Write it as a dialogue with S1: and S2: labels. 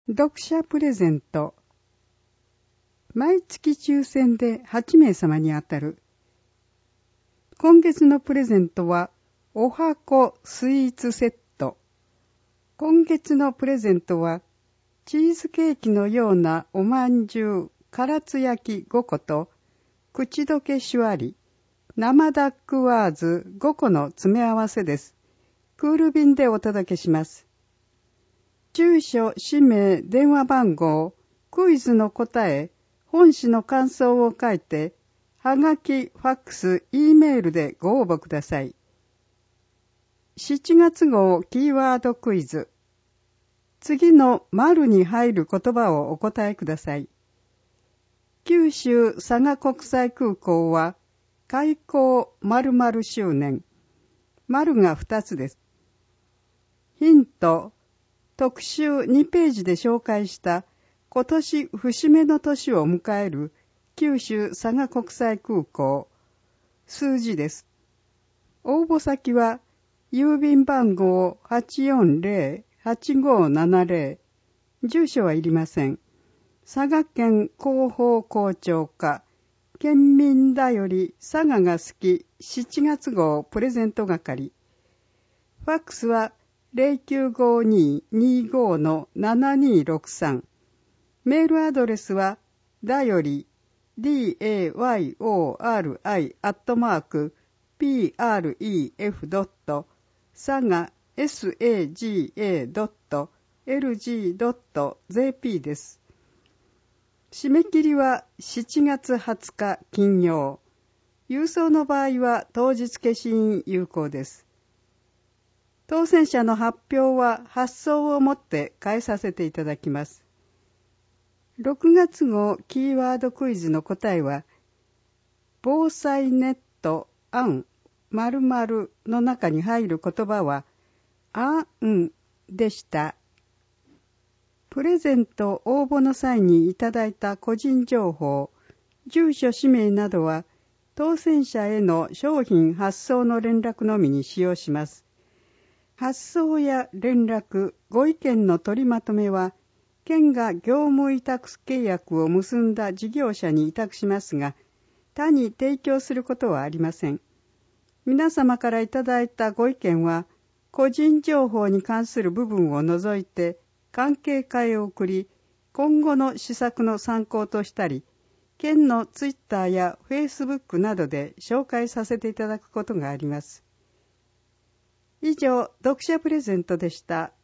S1: 読者プレゼント。毎月抽選で8名様に当たる。今月のプレゼントはおはこスイーツセット。今月のプレゼントはチーズケーキのようなおまんじゅう唐津焼き5個と口どけシュワリ生ダックワーズ5個の詰め合わせです。クール便でお届けします。住所、氏名、電話番号、クイズの答え、本誌の感想を書いて、はがき、ファックス、Eメールでご応募ください。7月号キーワードクイズ。次の丸に入る言葉をお答えください。九州佐賀国際空港は開港〇〇周年。丸が2つです。ヒント。特集2ページで紹介した今年節目の年を迎える九州佐賀国際空港。数字です。応募先は郵便番号 840-8570。住所はいりません。佐賀県広報校長課県民だより佐賀が好き7月号プレゼント係。ファックスは0952-25-7263。メールアドレスはだより dayori@pref.saga.lg.jp です。締め切りは7月20日金曜。郵送の場合は当日消印有効です。当選者の発表は発送をもって返させていただきます。6月号キーワードクイズの答えは、防災ネット案〇〇の中に入る言葉は、あんでした。プレゼント応募の際にいただいた個人情報、住所氏名などは、当選者への商品発送の連絡のみに使用します。発送や連絡、ご意見の取りまとめは、県が業務委託契約を結んだ事業者に委託しますが、他に提供することはありません。皆様からいただいたご意見は、個人情報に関する部分を除いて、関係課へ送り、今後の施策の参考としたり、県のツイッターやフェイスブックなどで紹介させていただくことがあります。以上、読者プレゼントでした。